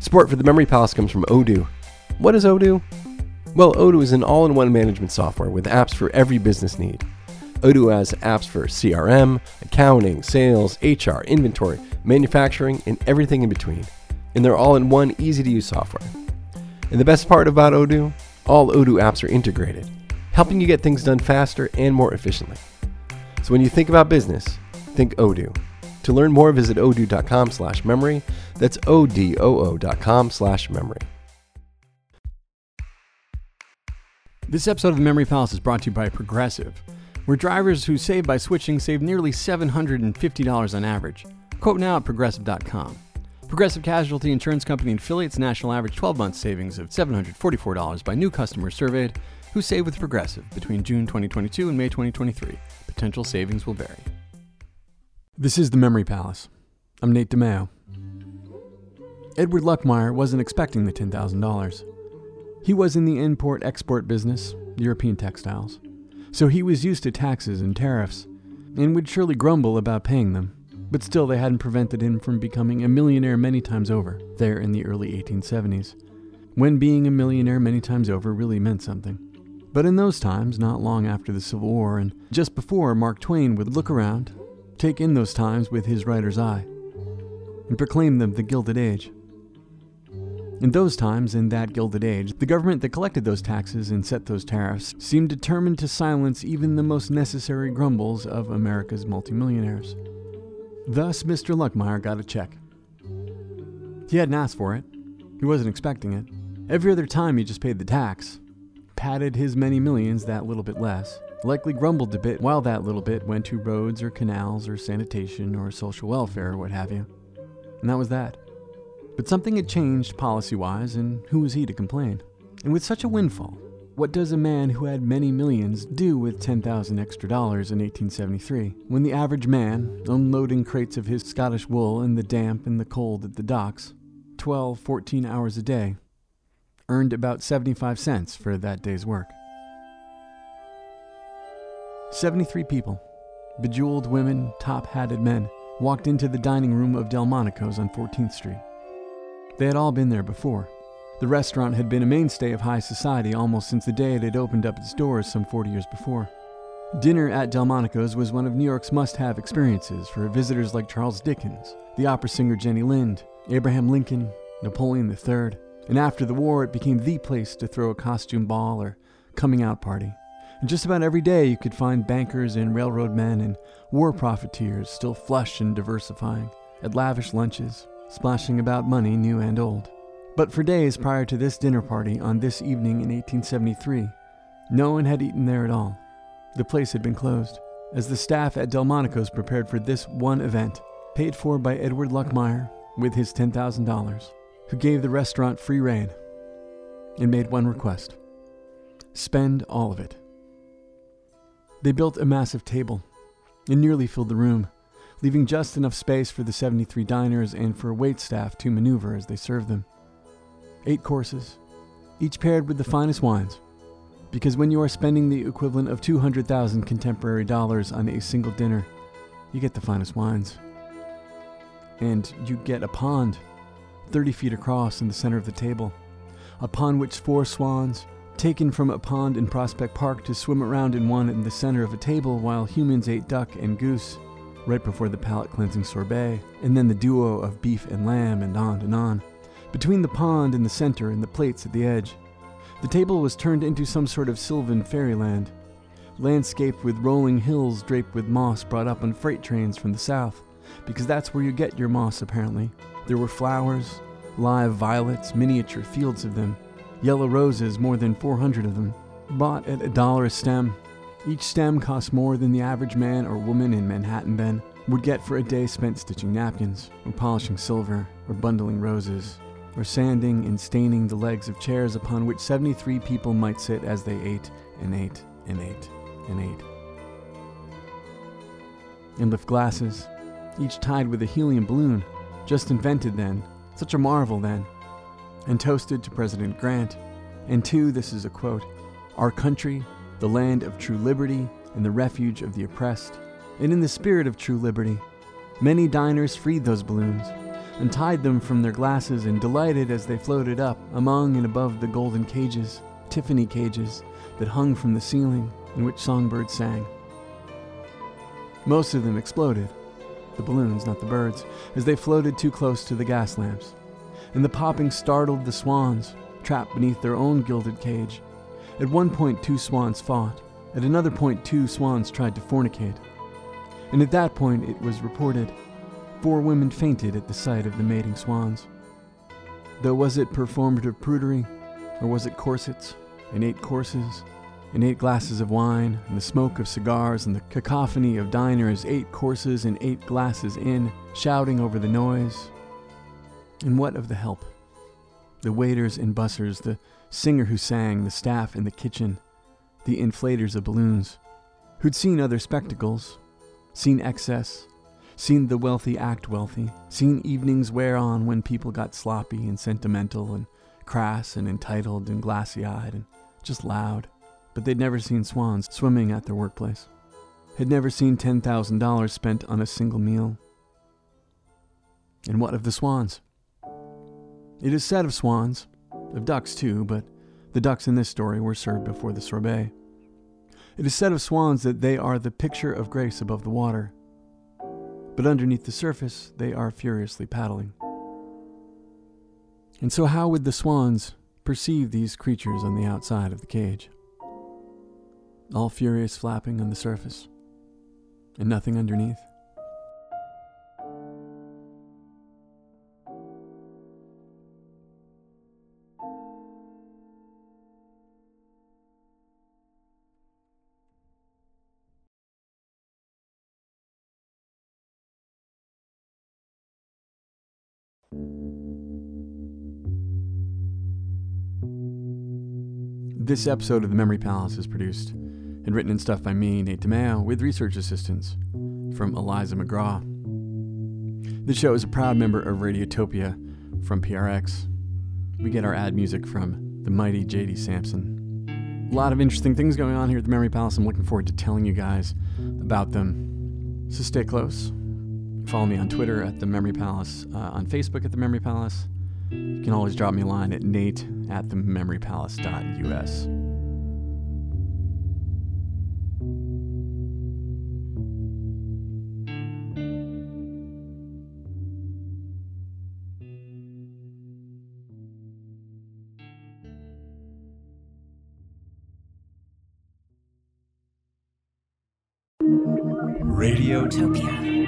Support for the Memory Palace comes from Odoo. What is Odoo? Well, Odoo is an all-in-one management software with apps for every business need. Odoo has apps for CRM, accounting, sales, HR, inventory, manufacturing, and everything in between. And they're all in one easy-to-use software. And the best part about Odoo? All Odoo apps are integrated, helping you get things done faster and more efficiently. So when you think about business, think Odoo. To learn more, visit odoo.com/memory. That's odoo.com/memory. This episode of the Memory Palace is brought to you by Progressive, where drivers who save by switching save nearly $750 on average. Quote now at progressive.com. Progressive Casualty Insurance Company and affiliates national average 12-month savings of $744 by new customers surveyed who save with Progressive between June 2022 and May 2023. Potential savings will vary. This is the Memory Palace. I'm Nate DeMeo. Edward Luckmeyer wasn't expecting the $10,000. He was in the import-export business, European textiles, so he was used to taxes and tariffs, and would surely grumble about paying them, but still they hadn't prevented him from becoming a millionaire many times over, there in the early 1870s, when being a millionaire many times over really meant something. But in those times, not long after the Civil War, and just before Mark Twain would look around, take in those times with his writer's eye, and proclaim them the Gilded Age. In those times, in that Gilded Age, the government that collected those taxes and set those tariffs seemed determined to silence even the most necessary grumbles of America's multimillionaires. Thus, Mr. Luckmeyer got a check. He hadn't asked for it. He wasn't expecting it. Every other time he just paid the tax, patted his many millions that little bit less, likely grumbled a bit while that little bit went to roads or canals or sanitation or social welfare or what have you. And that was that. But something had changed policy-wise, and who was he to complain? And with such a windfall, what does a man who had many millions do with 10,000 extra dollars in 1873, when the average man, unloading crates of his Scottish wool in the damp and the cold at the docks, 12, 14 hours a day, earned about 75 cents for that day's work? 73 people, bejeweled women, top-hatted men, walked into the dining room of Delmonico's on 14th Street. They had all been there before. The restaurant had been a mainstay of high society almost since the day it had opened up its doors some 40 years before. Dinner at Delmonico's was one of New York's must-have experiences for visitors like Charles Dickens, the opera singer Jenny Lind, Abraham Lincoln, Napoleon III, and after the war it became the place to throw a costume ball or coming-out party. And just about every day you could find bankers and railroad men and war profiteers still flush and diversifying, at lavish lunches, splashing about money new and old. But for days prior to this dinner party on this evening in 1873, no one had eaten there at all. The place had been closed, as the staff at Delmonico's prepared for this one event, paid for by Edward Luckmeyer with his $10,000, who gave the restaurant free rein and made one request: spend all of it. They built a massive table and nearly filled the room, leaving just enough space for the 73 diners and for waitstaff to maneuver as they served them. 8 courses, each paired with the finest wines, because when you are spending the equivalent of 200,000 contemporary dollars on a single dinner, you get the finest wines. And you get a pond, 30 feet across in the center of the table, upon which 4 swans, taken from a pond in Prospect Park to swim around in one in the center of a table while humans ate duck and goose, right before the palate-cleansing sorbet, and then the duo of beef and lamb, and on and on. Between the pond in the center and the plates at the edge, the table was turned into some sort of sylvan fairyland, landscaped with rolling hills draped with moss brought up on freight trains from the south, because that's where you get your moss apparently. There were flowers, live violets, miniature fields of them, yellow roses, more than 400 of them, bought at $1 a stem. Each stem cost more than the average man or woman in Manhattan then would get for a day spent stitching napkins, or polishing silver, or bundling roses, or sanding and staining the legs of chairs upon which 73 people might sit as they ate and ate and ate and ate. And lift glasses, each tied with a helium balloon, just invented then, such a marvel then, and toasted to President Grant, and to, this is a quote, "Our country, the land of true liberty and the refuge of the oppressed." And in the spirit of true liberty, many diners freed those balloons, untied them from their glasses, and delighted as they floated up among and above the golden cages, Tiffany cages, that hung from the ceiling in which songbirds sang. Most of them exploded, the balloons, not the birds, as they floated too close to the gas lamps, and the popping startled the swans, trapped beneath their own gilded cage. At one point, 2 swans fought. At another point, 2 swans tried to fornicate. And at that point, it was reported, 4 women fainted at the sight of the mating swans. Though was it performative prudery, or was it corsets, and 8 courses, and 8 glasses of wine, and the smoke of cigars, and the cacophony of diners, 8 courses and 8 glasses in, shouting over the noise? And what of the help? The waiters and bussers, the singer who sang, the staff in the kitchen, the inflators of balloons, who'd seen other spectacles, seen excess, seen the wealthy act wealthy, seen evenings wear on when people got sloppy and sentimental and crass and entitled and glassy-eyed and just loud. But they'd never seen swans swimming at their workplace, had never seen $10,000 spent on a single meal. And what of the swans? It is said of swans, of ducks too, but the ducks in this story were served before the sorbet. It is said of swans that they are the picture of grace above the water, but underneath the surface they are furiously paddling. And so how would the swans perceive these creatures on the outside of the cage? All furious flapping on the surface, and nothing underneath. This episode of The Memory Palace is produced and written and stuff by me, Nate DeMeo, with research assistance from Eliza McGraw. This show is a proud member of Radiotopia from PRX. We get our ad music from the mighty J.D. Sampson. A lot of interesting things going on here at The Memory Palace. I'm looking forward to telling you guys about them. So stay close. Follow me on Twitter at The Memory Palace, on Facebook at The Memory Palace. You can always drop me a line at nate@thememorypalace.us. Radiotopia.